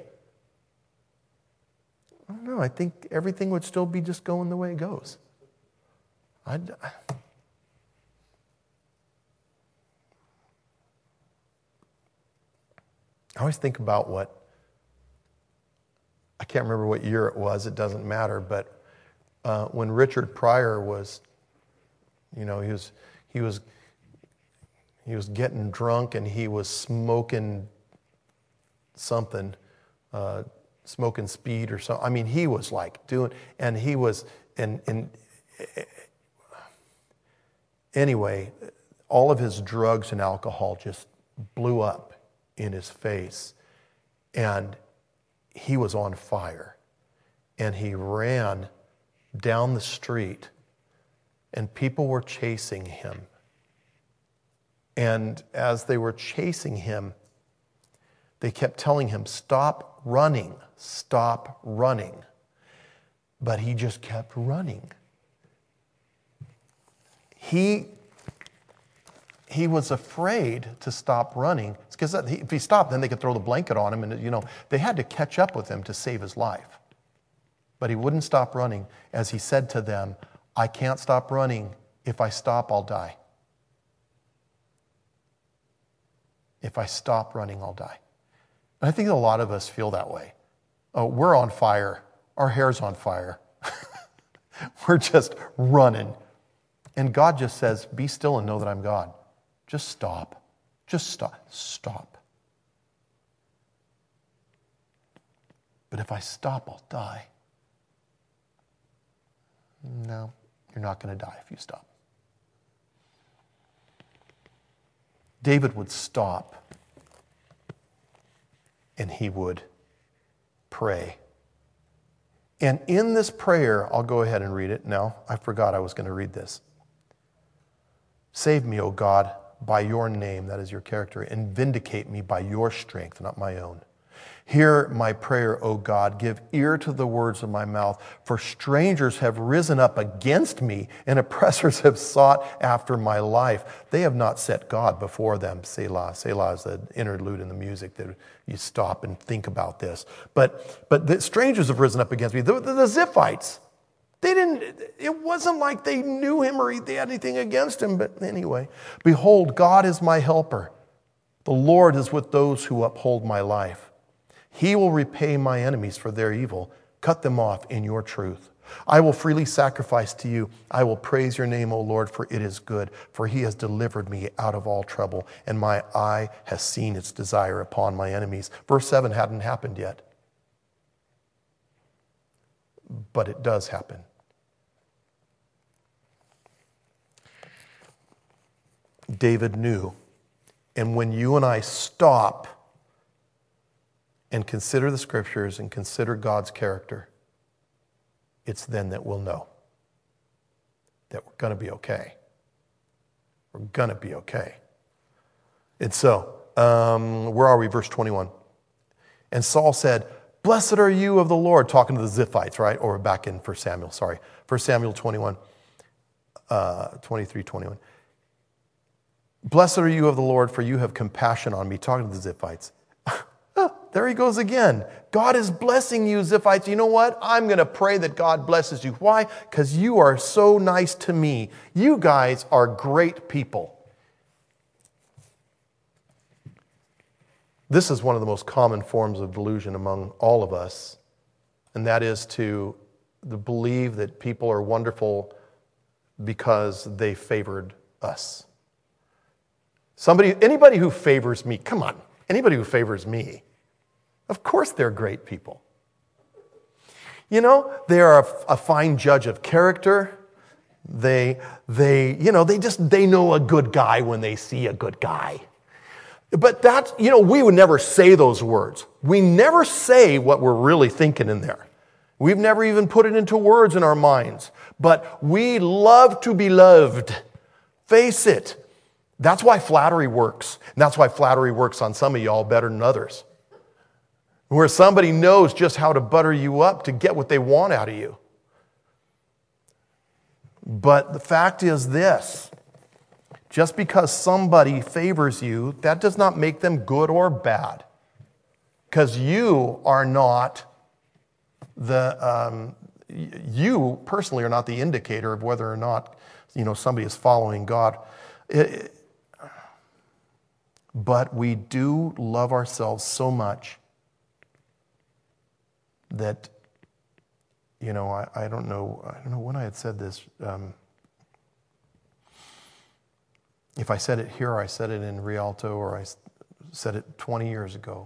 I don't know, I think everything would still be just going the way it goes. I'd, I always think about what, I can't remember what year it was, it doesn't matter, but uh, when Richard Pryor was, you know, he was, he was, he was getting drunk and he was smoking something, uh, smoking speed or something. I mean, he was like doing, and he was, and, and anyway, all of his drugs and alcohol just blew up in his face, and he was on fire, and he ran down the street, and people were chasing him, and as they were chasing him, they kept telling him, stop running, stop running. But he just kept running. He, he was afraid to stop running. It's because if he stopped, then they could throw the blanket on him. And, you know, they had to catch up with him to save his life. But he wouldn't stop running. As he said to them, I can't stop running. If I stop, I'll die. If I stop running, I'll die. And I think a lot of us feel that way. Oh, we're on fire. Our hair's on fire. We're just running. And God just says, be still and know that I'm God. Just stop. Just stop. Stop. But if I stop, I'll die. No, you're not going to die if you stop. David would stop. And he would pray. And in this prayer, I'll go ahead and read it now. I forgot I was going to read this. Save me, O God, by your name, that is your character, and vindicate me by your strength, not my own. Hear my prayer, O God. Give ear to the words of my mouth. For strangers have risen up against me, and oppressors have sought after my life. They have not set God before them. Selah. Selah is the interlude in the music that you stop and think about this. But, but the strangers have risen up against me. The, the, the Ziphites, they didn't, it wasn't like they knew him or they had anything against him. But anyway, behold, God is my helper. The Lord is with those who uphold my life. He will repay my enemies for their evil. Cut them off in your truth. I will freely sacrifice to you. I will praise your name, O Lord, for it is good. For he has delivered me out of all trouble, and my eye has seen its desire upon my enemies. Verse seven hadn't happened yet. but it does happen. David knew. And when you and I stop and consider the scriptures and consider God's character, it's then that we'll know that we're going to be okay. We're going to be okay. And so, um, where are we? Verse twenty-one. And Saul said, "Blessed are you of the Lord," talking to the Ziphites, right? Or back in First Samuel, sorry. First Samuel twenty-one, uh, twenty-three, twenty-one. "Blessed are you of the Lord, for you have compassion on me," talking to the Ziphites. Oh, there he goes again. God is blessing you, Ziphites. You know what? I'm going to pray that God blesses you. Why? Because you are so nice to me. You guys are great people. This is one of the most common forms of delusion among all of us, and that is to the believe that people are wonderful because they favored us. Somebody, anybody who favors me, come on, anybody who favors me, of course they're great people. You know, they are a, a fine judge of character. They, they, you know, they just, they know a good guy when they see a good guy. But that, you know, we would never say those words. We never say what we're really thinking in there. We've never even put it into words in our minds. But we love to be loved. Face it. That's why flattery works. And that's why flattery works on some of y'all better than others. Where somebody knows just how to butter you up to get what they want out of you. But the fact is this. Just because somebody favors you, that does not make them good or bad. Because you are not the, um, you personally are not the indicator of whether or not, you know, somebody is following God. It, but we do love ourselves so much that, you know, I, I don't know, I don't know when I had said this. Um, If I said it here, or I said it in Rialto, or I said it twenty years ago.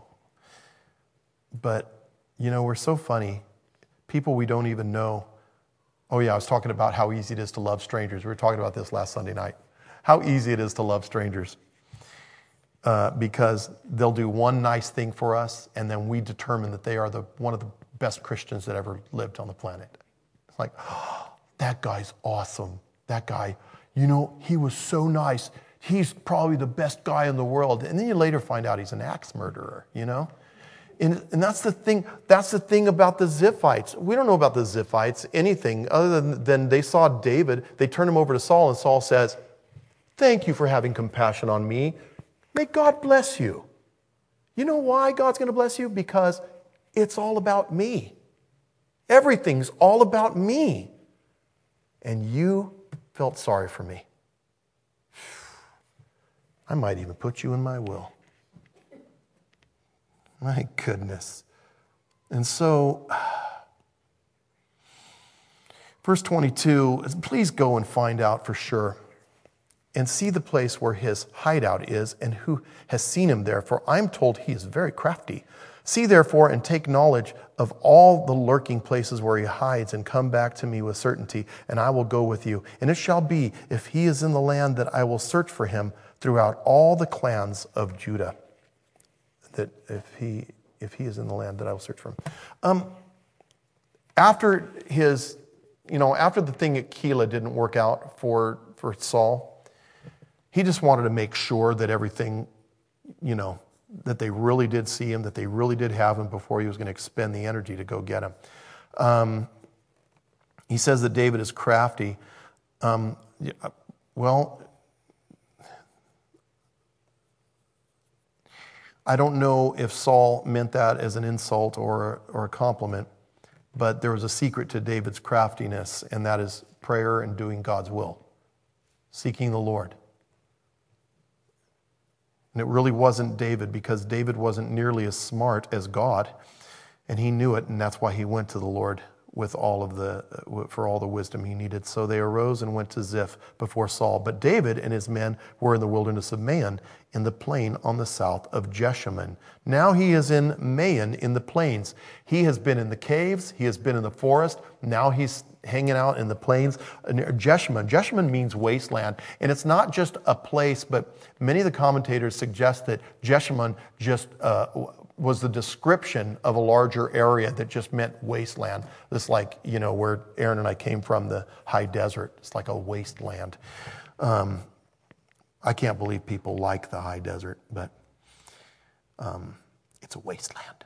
But, you know, we're so funny. People we don't even know. Oh, yeah, I was talking about how easy it is to love strangers. We were talking about this last Sunday night. How easy it is to love strangers. Uh, because they'll do one nice thing for us, and then we determine that they are the one of the best Christians that ever lived on the planet. It's like, oh, that guy's awesome. That guy... You know, he was so nice. He's probably the best guy in the world. And then you later find out he's an axe murderer, you know? And, and that's the thing, that's the thing about the Ziphites. We don't know about the Ziphites anything other than, than they saw David. They turned him over to Saul, and Saul says, "Thank you for having compassion on me. May God bless you." You know why God's going to bless you? Because it's all about me. Everything's all about me. And you felt sorry for me. I might even put you in my will. My goodness. And so, verse twenty-two, please go and find out for sure and see the place where his hideout is and who has seen him there, for I'm told he is very crafty. See therefore and take knowledge of all the lurking places where he hides, and come back to me with certainty, and I will go with you. And it shall be, if he is in the land, that I will search for him throughout all the clans of Judah. That if he if he is in the land, that I will search for him. Um, after his, you know, after the thing at Keilah didn't work out for for Saul, he just wanted to make sure that everything, you know, that they really did see him, that they really did have him before he was going to expend the energy to go get him. Um, he says that David is crafty. Um, well, I don't know if Saul meant that as an insult or, or a compliment, but there was a secret to David's craftiness, and that is prayer and doing God's will, seeking the Lord. And it really wasn't David, because David wasn't nearly as smart as God, and he knew it, and that's why he went to the Lord with all of the for all the wisdom he needed. So they arose and went to Ziph before Saul. But David and his men were in the wilderness of Maon, in the plain on the south of Jeshimon. Now he is in Maon in the plains. He has been in the caves. He has been in the forest. Now he's hanging out in the plains near Jeshimon. Jeshimon means wasteland, and it's not just a place, but many of the commentators suggest that Jeshimon just uh, was the description of a larger area that just meant wasteland. This, like, you know, where Aaron and I came from, the high desert. It's like a wasteland. Um, I can't believe people like the high desert, but um, it's a wasteland.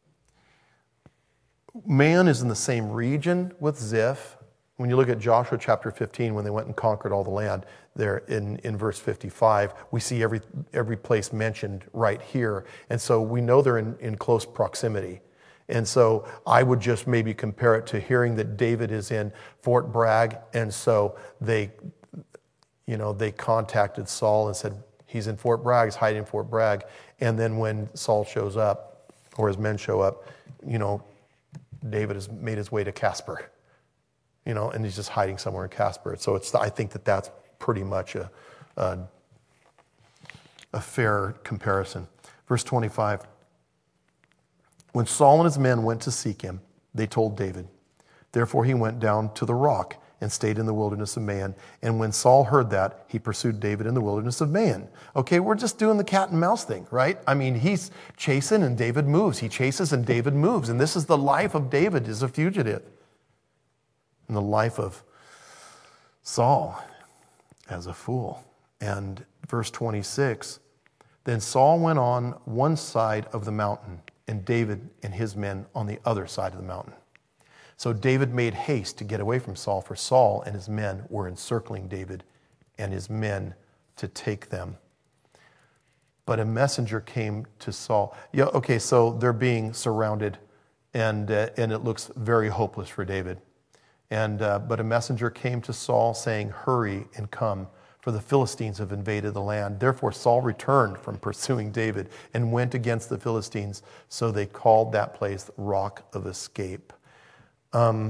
Man is in the same region with Ziph. When you look at Joshua chapter fifteen, when they went and conquered all the land, there in, in verse fifty-five, we see every every place mentioned right here. And so we know they're in, in close proximity. And so I would just maybe compare it to hearing that David is in Fort Bragg. And so they, you know, they contacted Saul and said, he's in Fort Bragg, he's hiding in Fort Bragg. And then when Saul shows up, or his men show up, you know, David has made his way to Casper, you know, and he's just hiding somewhere in Casper. So it's, I think that that's pretty much a, a, a fair comparison. Verse twenty-five, when Saul and his men went to seek him, they told David. Therefore he went down to the rock and stayed in the wilderness of Maon. And when Saul heard that, he pursued David in the wilderness of Maon. Okay, we're just doing the cat and mouse thing, right? I mean, he's chasing and David moves. He chases and David moves. And this is the life of David as a fugitive. And the life of Saul as a fool. And verse twenty-six, then Saul went on one side of the mountain, and David and his men on the other side of the mountain. So David made haste to get away from Saul, for Saul and his men were encircling David and his men to take them. But a messenger came to Saul. Yeah, okay, so they're being surrounded, and uh, and it looks very hopeless for David. And uh, but a messenger came to Saul saying, "Hurry and come, for the Philistines have invaded the land." Therefore Saul returned from pursuing David and went against the Philistines. So they called that place Rock of Escape. Um,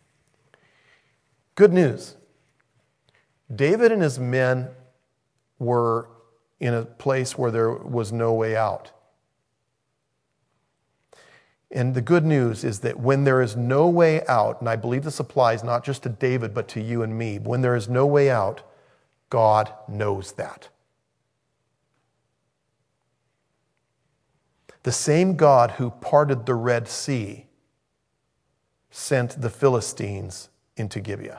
good news. David and his men were in a place where there was no way out. And the good news is that when there is no way out, and I believe this applies not just to David, but to you and me, when there is no way out, God knows that. The same God who parted the Red Sea sent the Philistines into Gibeah.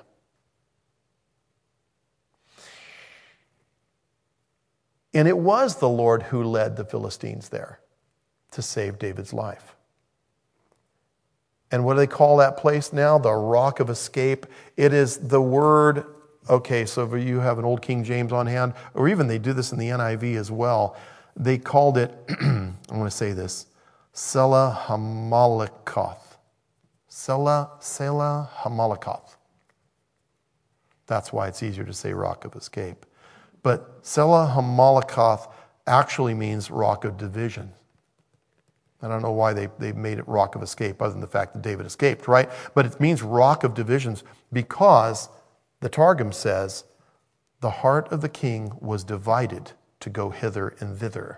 And it was the Lord who led the Philistines there to save David's life. And what do they call that place now? The Rock of Escape. It is the word, okay, so if you have an old King James on hand, or even they do this in the N I V as well, they called it, I'm going to say this, Selah Hamalikoth. Selah, Selah Hamalikoth. That's why it's easier to say Rock of Escape. But Selah Hamalikoth actually means Rock of Division. I don't know why they, they made it Rock of Escape, other than the fact that David escaped, right? But it means Rock of Divisions because the Targum says, the heart of the king was divided to go hither and thither.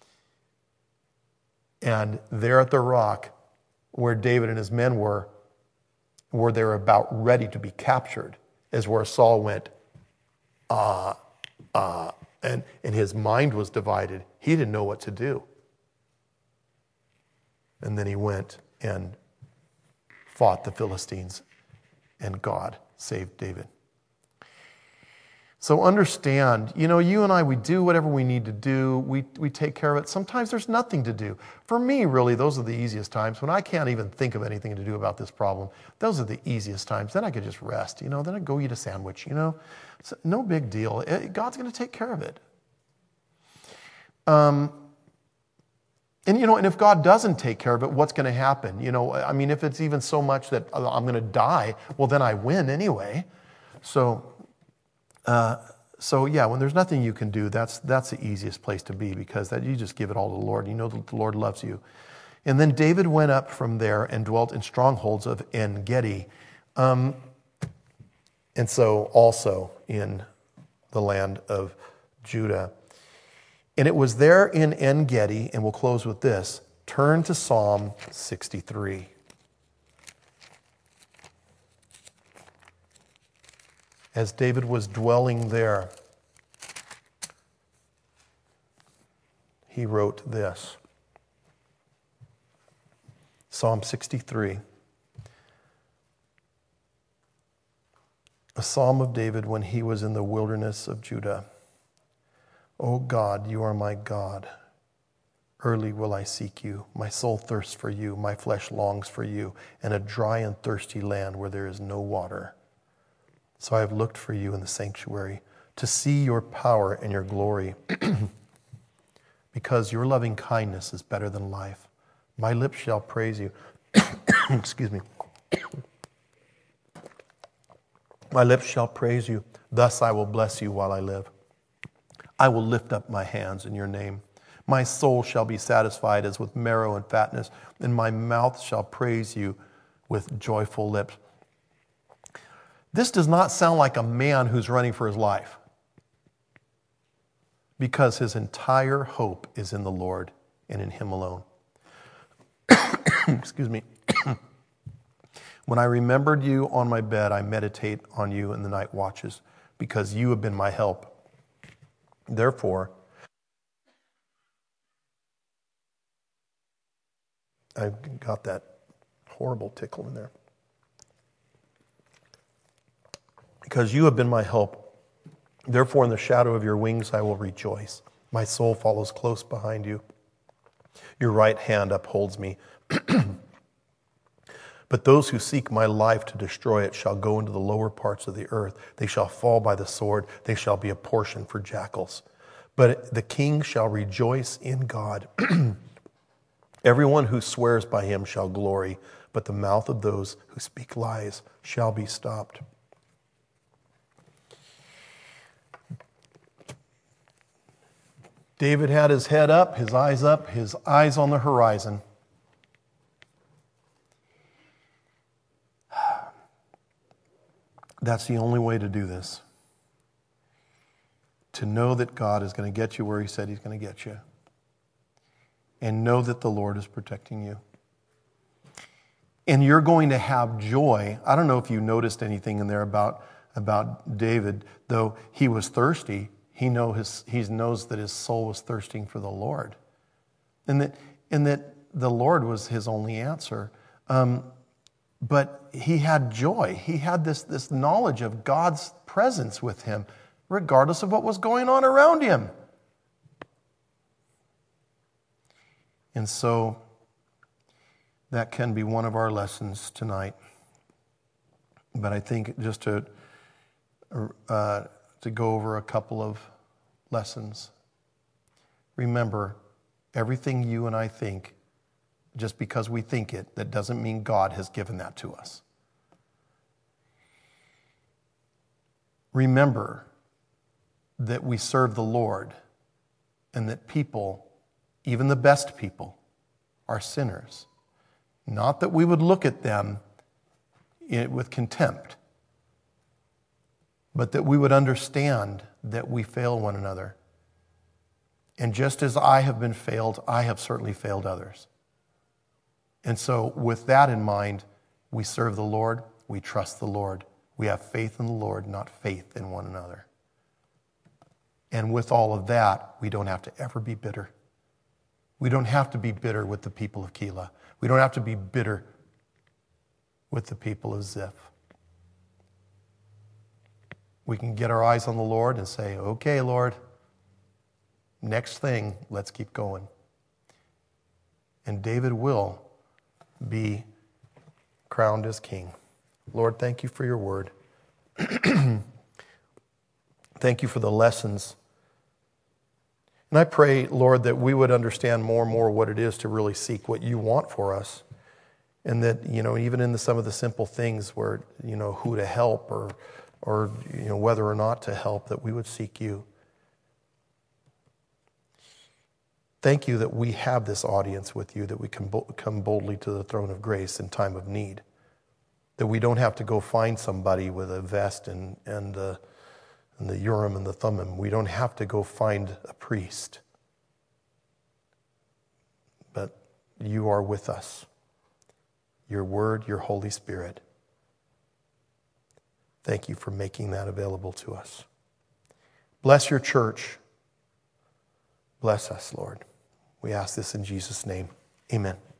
And there at the rock, where David and his men were, where they were about ready to be captured, is where Saul went, ah, uh, ah, uh, and, and his mind was divided. He didn't know what to do. And then he went and fought the Philistines, and God saved David. So understand, you know, you and I, we do whatever we need to do. We, we take care of it. Sometimes there's nothing to do. For me, really, those are the easiest times. When I can't even think of anything to do about this problem, those are the easiest times. Then I could just rest, you know, then I'd go eat a sandwich, you know. So no big deal. It, God's going to take care of it. Um, and, you know, and if God doesn't take care of it, what's going to happen? You know, I mean, if it's even so much that I'm going to die, well, then I win anyway. So... Uh, so yeah, when there's nothing you can do, that's that's the easiest place to be, because that you just give it all to the Lord. You know that the Lord loves you. And then David went up from there and dwelt in strongholds of En-Gedi. Um, and so also in the land of Judah. And it was there in En-Gedi, and we'll close with this. Turn to Psalm sixty-three. As David was dwelling there, he wrote this. Psalm sixty-three. A psalm of David when he was in the wilderness of Judah. O God, you are my God. Early will I seek you. My soul thirsts for you. My flesh longs for you in a dry and thirsty land where there is no water. So I have looked for you in the sanctuary to see your power and your glory, because your loving kindness is better than life. My lips shall praise you. Excuse me. My lips shall praise you. Thus I will bless you while I live. I will lift up my hands in your name. My soul shall be satisfied as with marrow and fatness, and my mouth shall praise you with joyful lips. This does not sound like a man who's running for his life, because his entire hope is in the Lord and in him alone. Excuse me. When I remembered you on my bed, I meditate on you in the night watches, because you have been my help. Therefore, I've got that horrible tickle in there. Because you have been my help. Therefore, in the shadow of your wings, I will rejoice. My soul follows close behind you. Your right hand upholds me. But those who seek my life to destroy it shall go into the lower parts of the earth. They shall fall by the sword. They shall be a portion for jackals. But the king shall rejoice in God. Everyone who swears by him shall glory, but the mouth of those who speak lies shall be stopped. David had his head up, his eyes up, his eyes on the horizon. That's the only way to do this. To know that God is going to get you where he said he's going to get you. And know that the Lord is protecting you. And you're going to have joy. I don't know if you noticed anything in there about, about David, though he was thirsty. He, know his, he knows that his soul was thirsting for the Lord. And that, and that the Lord was his only answer. Um, but he had joy. He had this, this knowledge of God's presence with him, regardless of what was going on around him. And so that can be one of our lessons tonight. But I think just to uh, to go over a couple of lessons. Remember, everything you and I think, just because we think it, that doesn't mean God has given that to us. Remember that we serve the Lord and that people, even the best people, are sinners. Not that we would look at them with contempt, but that we would understand that we fail one another. And just as I have been failed, I have certainly failed others. And so with that in mind, we serve the Lord, we trust the Lord, we have faith in the Lord, not faith in one another. And with all of that, we don't have to ever be bitter. We don't have to be bitter with the people of Keilah. We don't have to be bitter with the people of Ziph. We can get our eyes on the Lord and say, okay, Lord, next thing, let's keep going. And David will be crowned as king. Lord, thank you for your word. Thank you for the lessons. And I pray, Lord, that we would understand more and more what it is to really seek what you want for us. And that, you know, even in the, some of the simple things where, you know, who to help or, or, you know, whether or not to help, that we would seek you. Thank you that we have this audience with you, that we can bo- come boldly to the throne of grace in time of need, that we don't have to go find somebody with a vest and, and, the, and the Urim and the Thummim. We don't have to go find a priest, but you are with us. Your word, your Holy Spirit. Thank you for making that available to us. Bless your church. Bless us, Lord. We ask this in Jesus' name. Amen.